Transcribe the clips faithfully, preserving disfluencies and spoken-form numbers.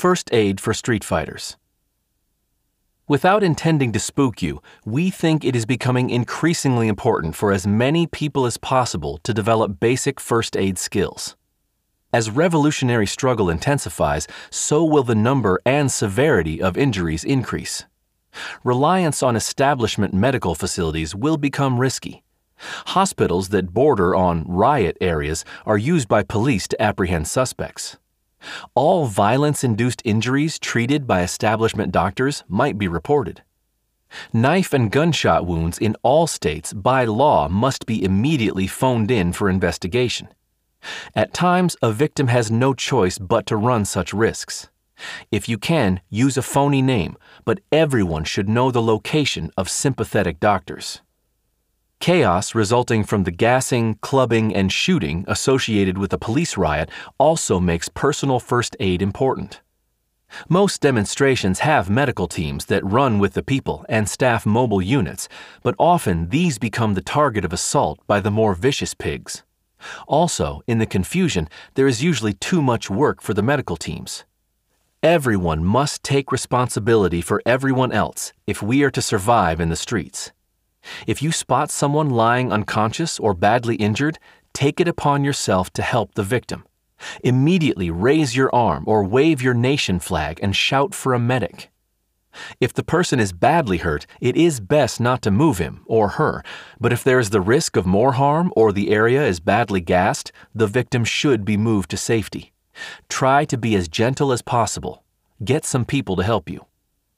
First aid for street fighters. Without intending to spook you, we think it is becoming increasingly important for as many people as possible to develop basic first aid skills. As revolutionary struggle intensifies, so will the number and severity of injuries increase. Reliance on establishment medical facilities will become risky. Hospitals that border on riot areas are used by police to apprehend suspects. All violence-induced injuries treated by establishment doctors might be reported. Knife and gunshot wounds in all states by law must be immediately phoned in for investigation. At times, a victim has no choice but to run such risks. If you can, use a phony name, but everyone should know the location of sympathetic doctors. Chaos resulting from the gassing, clubbing, and shooting associated with a police riot also makes personal first aid important. Most demonstrations have medical teams that run with the people and staff mobile units, but often these become the target of assault by the more vicious pigs. Also, in the confusion, there is usually too much work for the medical teams. Everyone must take responsibility for everyone else if we are to survive in the streets. If you spot someone lying unconscious or badly injured, take it upon yourself to help the victim. Immediately raise your arm or wave your nation flag and shout for a medic. If the person is badly hurt, it is best not to move him or her, but if there is the risk of more harm or the area is badly gassed, the victim should be moved to safety. Try to be as gentle as possible. Get some people to help you.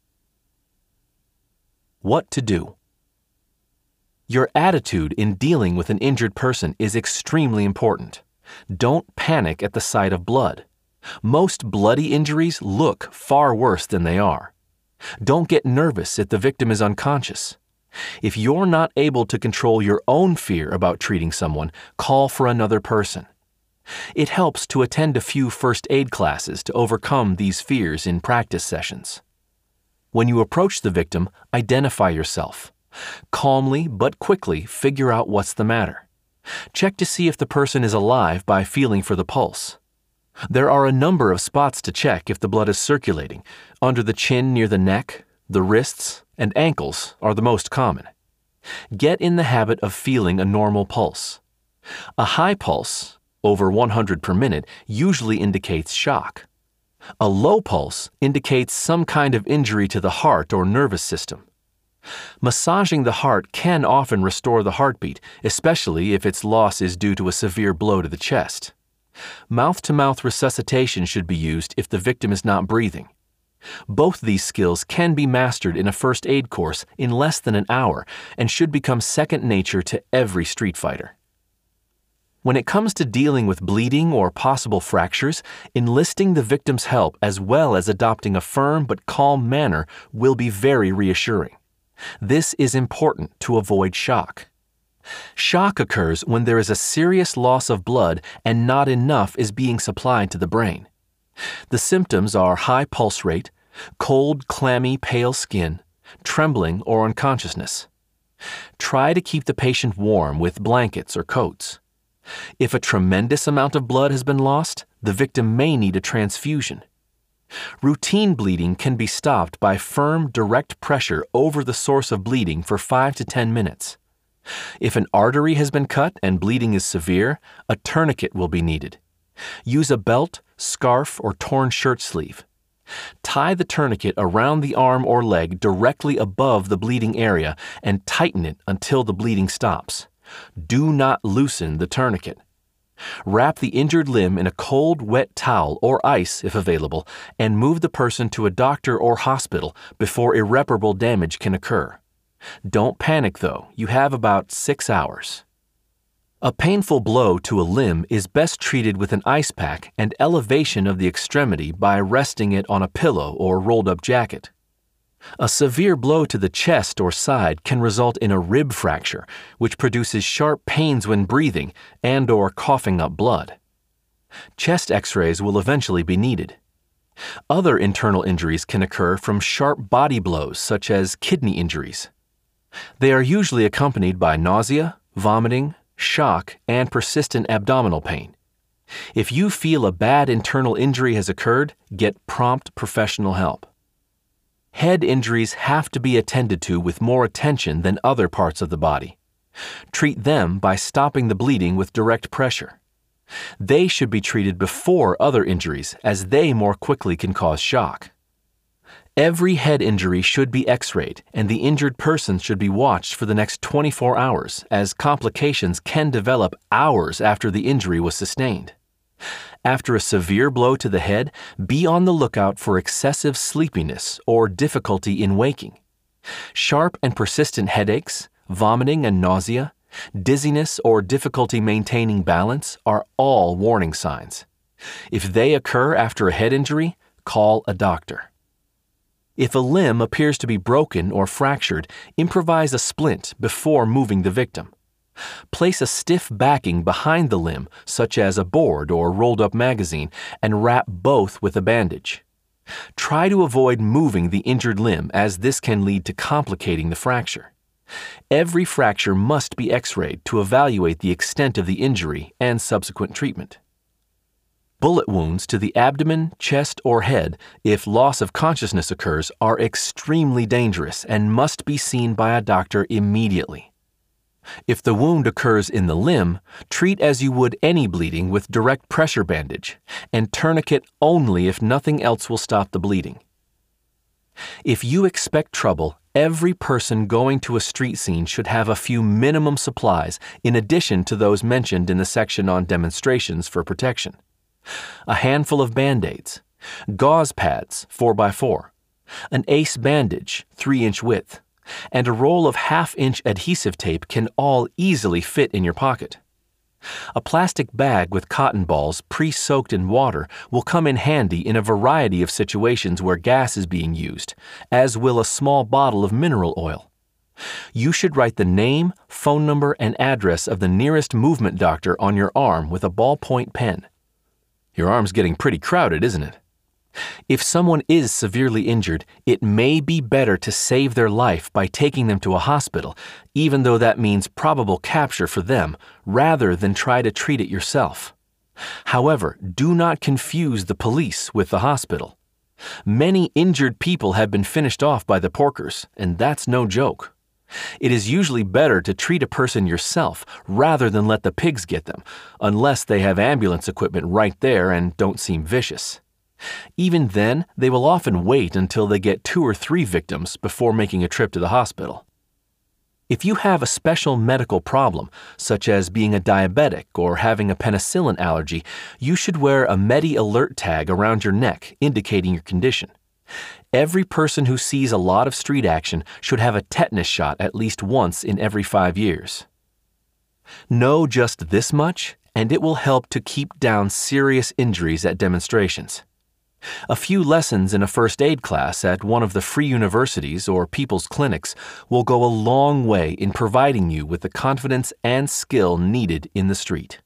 What to do? Your attitude in dealing with an injured person is extremely important. Don't panic at the sight of blood. Most bloody injuries look far worse than they are. Don't get nervous if the victim is unconscious. If you're not able to control your own fear about treating someone, call for another person. It helps to attend a few first aid classes to overcome these fears in practice sessions. When you approach the victim, identify yourself. Calmly but quickly figure out what's the matter. Check to see if the person is alive by feeling for the pulse. There are a number of spots to check if the blood is circulating. Under the chin near the neck, the wrists, and ankles are the most common. Get in the habit of feeling a normal pulse. A high pulse, over one hundred per minute, usually indicates shock. A low pulse indicates some kind of injury to the heart or nervous system. Massaging the heart can often restore the heartbeat, especially if its loss is due to a severe blow to the chest. Mouth-to-mouth resuscitation should be used if the victim is not breathing. Both these skills can be mastered in a first aid course in less than an hour and should become second nature to every street fighter. When it comes to dealing with bleeding or possible fractures, enlisting the victim's help as well as adopting a firm but calm manner will be very reassuring. This is important to avoid shock. Shock occurs when there is a serious loss of blood and not enough is being supplied to the brain. The symptoms are high pulse rate, cold, clammy, pale skin, trembling, or unconsciousness. Try to keep the patient warm with blankets or coats. If a tremendous amount of blood has been lost, the victim may need a transfusion. Routine bleeding can be stopped by firm, direct pressure over the source of bleeding for five to ten minutes. If an artery has been cut and bleeding is severe, a tourniquet will be needed. Use a belt, scarf, or torn shirt sleeve. Tie the tourniquet around the arm or leg directly above the bleeding area and tighten it until the bleeding stops. Do not loosen the tourniquet. Wrap the injured limb in a cold, wet towel or ice if available, and move the person to a doctor or hospital before irreparable damage can occur. Don't panic though, you have about six hours. A painful blow to a limb is best treated with an ice pack and elevation of the extremity by resting it on a pillow or rolled-up jacket. A severe blow to the chest or side can result in a rib fracture, which produces sharp pains when breathing and or coughing up blood. Chest x-rays will eventually be needed. Other internal injuries can occur from sharp body blows such as kidney injuries. They are usually accompanied by nausea, vomiting, shock, and persistent abdominal pain. If you feel a bad internal injury has occurred, get prompt professional help. Head injuries have to be attended to with more attention than other parts of the body. Treat them by stopping the bleeding with direct pressure. They should be treated before other injuries, as they more quickly can cause shock. Every head injury should be x-rayed, and the injured person should be watched for the next twenty-four hours, as complications can develop hours after the injury was sustained. After a severe blow to the head, be on the lookout for excessive sleepiness or difficulty in waking. Sharp and persistent headaches, vomiting and nausea, dizziness or difficulty maintaining balance are all warning signs. If they occur after a head injury, call a doctor. If a limb appears to be broken or fractured, improvise a splint before moving the victim. Place a stiff backing behind the limb, such as a board or rolled-up magazine, and wrap both with a bandage. Try to avoid moving the injured limb, as this can lead to complicating the fracture. Every fracture must be x-rayed to evaluate the extent of the injury and subsequent treatment. Bullet wounds to the abdomen, chest, or head, if loss of consciousness occurs, are extremely dangerous and must be seen by a doctor immediately. If the wound occurs in the limb, treat as you would any bleeding with direct pressure bandage, and tourniquet only if nothing else will stop the bleeding. If you expect trouble, every person going to a street scene should have a few minimum supplies in addition to those mentioned in the section on demonstrations for protection. A handful of Band-Aids, gauze pads four by four, an ace bandage three inch width, and a roll of half inch adhesive tape can all easily fit in your pocket. A plastic bag with cotton balls pre-soaked in water will come in handy in a variety of situations where gas is being used, as will a small bottle of mineral oil. You should write the name, phone number, and address of the nearest movement doctor on your arm with a ballpoint pen. Your arm's getting pretty crowded, isn't it? If someone is severely injured, it may be better to save their life by taking them to a hospital, even though that means probable capture for them, rather than try to treat it yourself. However, do not confuse the police with the hospital. Many injured people have been finished off by the porkers, and that's no joke. It is usually better to treat a person yourself rather than let the pigs get them, unless they have ambulance equipment right there and don't seem vicious. Even then, they will often wait until they get two or three victims before making a trip to the hospital. If you have a special medical problem, such as being a diabetic or having a penicillin allergy, you should wear a Medi-Alert tag around your neck indicating your condition. Every person who sees a lot of street action should have a tetanus shot at least once in every five years. Know just this much, and it will help to keep down serious injuries at demonstrations. A few lessons in a first aid class at one of the free universities or people's clinics will go a long way in providing you with the confidence and skill needed in the street.